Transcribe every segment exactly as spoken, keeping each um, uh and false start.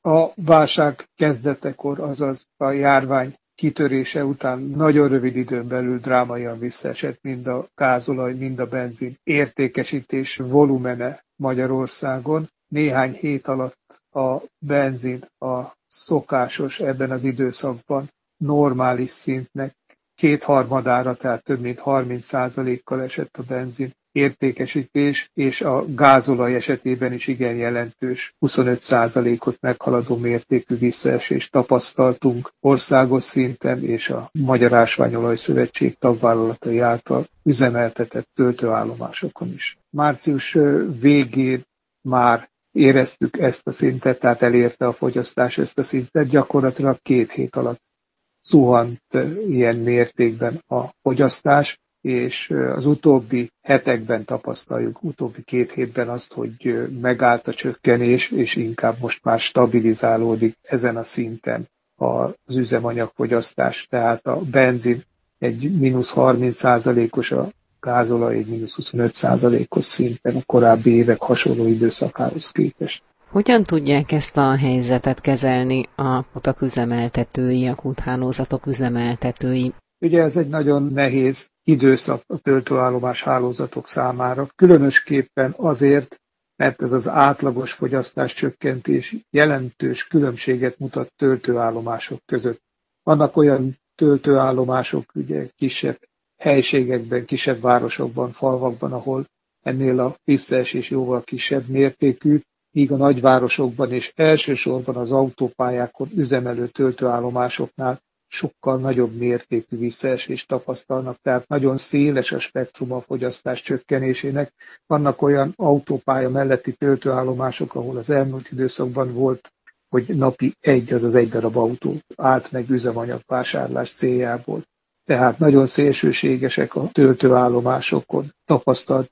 A válság kezdetekor, azaz a járvány kitörése után nagyon rövid időn belül drámaian visszaesett mind a gázolaj, mind a benzin értékesítés volumene Magyarországon. Néhány hét alatt a benzin a szokásos ebben az időszakban normális szintnek kétharmadára, tehát több mint harminc százalékkal esett a benzin értékesítés, és a gázolaj esetében is igen jelentős huszonöt százalékot meghaladó mértékű visszaesést tapasztaltunk országos szinten, és a Magyar Ásványolaj Szövetség tagvállalatai által üzemeltetett töltőállomásokon is. Március végén már éreztük ezt a szintet, tehát elérte a fogyasztás ezt a szintet, gyakorlatilag két hét alatt zuhant ilyen mértékben a fogyasztás, és az utóbbi hetekben tapasztaljuk, utóbbi két hétben azt, hogy megállt a csökkenés, és inkább most már stabilizálódik ezen a szinten az üzemanyagfogyasztás. Tehát a benzin egy mínusz harminc százalékos, a gázolaj egy mínusz huszonöt százalékos szinten a korábbi évek hasonló időszakához képest. Hogyan tudják ezt a helyzetet kezelni a kutak üzemeltetői, a kúthálózatok üzemeltetői? Ugye ez egy nagyon nehéz időszak a töltőállomás hálózatok számára, különösképpen azért, mert ez az átlagos fogyasztás csökkentés jelentős különbséget mutat töltőállomások között. Vannak olyan töltőállomások, ugye kisebb helységekben, kisebb városokban, falvakban, ahol ennél a visszaesés jóval kisebb mértékű, míg a nagyvárosokban és elsősorban az autópályákon üzemelő töltőállomásoknál sokkal nagyobb mértékű visszaesést tapasztalnak, tehát nagyon széles a spektrum a fogyasztás csökkenésének. Vannak olyan autópálya melletti töltőállomások, ahol az elmúlt időszakban volt, hogy napi egy, azaz egy darab autó állt meg üzemanyagvásárlás céljából. Tehát nagyon szélsőségesek a töltőállomásokon tapasztalt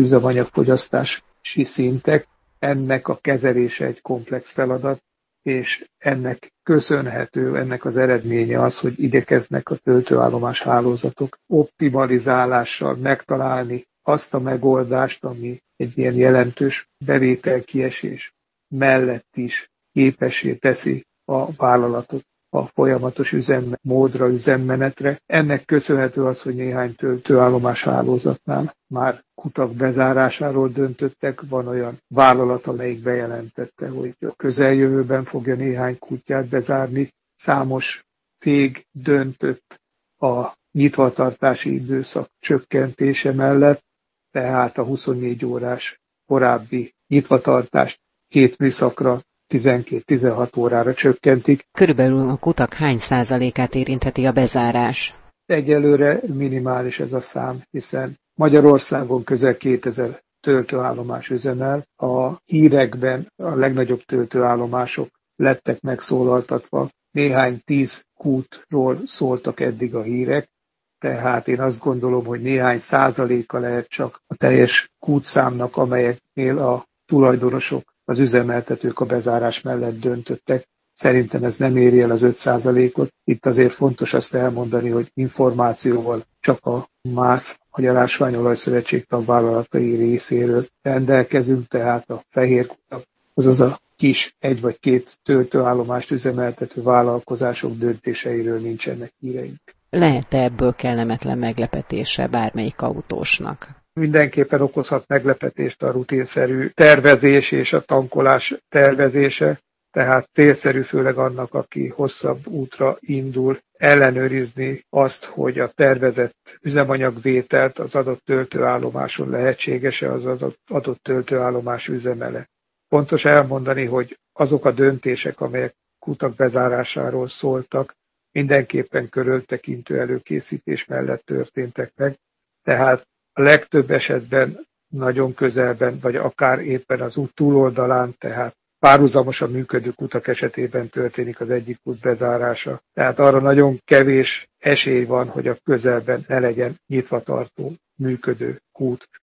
üzemanyagfogyasztási szintek. Ennek a kezelése egy komplex feladat, és ennek köszönhető, ennek az eredménye az, hogy igyekeznek a töltőállomás hálózatok optimalizálással megtalálni azt a megoldást, ami egy ilyen jelentős bevételkiesés mellett is képessé teszi a vállalatot a folyamatos üzemmódra, üzemmenetre. Ennek köszönhető az, hogy néhány töltőállomás hálózatnál már kutak bezárásáról döntöttek. Van olyan vállalat, amelyik bejelentette, hogy a közeljövőben fogja néhány kutyát bezárni. Számos cég döntött a nyitvatartási időszak csökkentése mellett, tehát a huszonnégy órás korábbi nyitvatartást két műszakra, tizenkét-tizenhat órára csökkentik. Körülbelül a kutak hány százalékát érintheti a bezárás? Egyelőre minimális ez a szám, hiszen Magyarországon közel kétezer töltőállomás üzemel. A hírekben a legnagyobb töltőállomások lettek megszólaltatva. Néhány tíz kútról szóltak eddig a hírek, tehát én azt gondolom, hogy néhány százaléka lehet csak a teljes kútszámnak, amelyeknél a tulajdonosok, az üzemeltetők a bezárás mellett döntöttek. Szerintem ez nem éri el az öt százalékot. Itt azért fontos azt elmondani, hogy információval csak a MÁSZ, Magyar Ásványolaj Szövetség tagvállalatai részéről rendelkezünk, tehát a fehér kutak, azaz a kis egy vagy két töltőállomást üzemeltető vállalkozások döntéseiről nincsenek híreink. Lehet-e ebből kellemetlen meglepetése bármelyik autósnak? Mindenképpen okozhat meglepetést a rutinszerű tervezés és a tankolás tervezése, tehát célszerű főleg annak, aki hosszabb útra indul, ellenőrizni azt, hogy a tervezett üzemanyagvételt az adott töltőállomáson lehetséges-e az adott töltőállomás üzemele. Fontos elmondani, hogy azok a döntések, amelyek kutak bezárásáról szóltak, mindenképpen körültekintő előkészítés mellett történtek meg, tehát a legtöbb esetben nagyon közelben, vagy akár éppen az út túloldalán, tehát párhuzamosan működő kutak esetében történik az egyik kút bezárása. Tehát arra nagyon kevés esély van, hogy a közelben ne legyen nyitva tartó működő kút.